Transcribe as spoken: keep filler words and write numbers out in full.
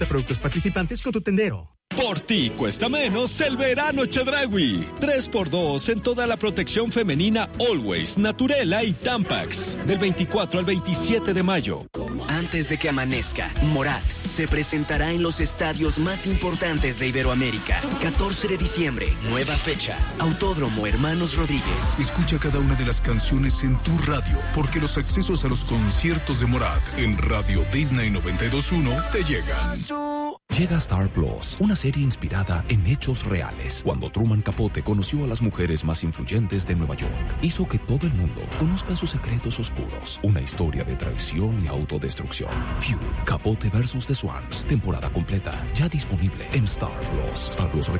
de productos participantes con tu tendero. Por ti cuesta menos el verano Chedraui. tres por dos en toda la protección femenina Always, Naturela y Tampax. Del veinticuatro al veintisiete de mayo. Antes de que amanezca, Morat se presentará en los estadios más importantes de Iberoamérica. catorce de diciembre, nueva fecha. Autódromo Hermanos Rodríguez. Escucha cada una de las canciones en tu radio, porque los accesos a los conciertos de Morat en Radio Disney noventa y dos punto uno te llegan. Llega Star Plus, una serie inspirada en hechos reales. Cuando Truman Capote conoció a las mujeres más influyentes de Nueva York, hizo que todo el mundo conozca sus secretos oscuros. Una historia de traición y autodestrucción. Feud, Capote versus The Swans. Temporada completa, ya disponible en Star Plus. Star Plus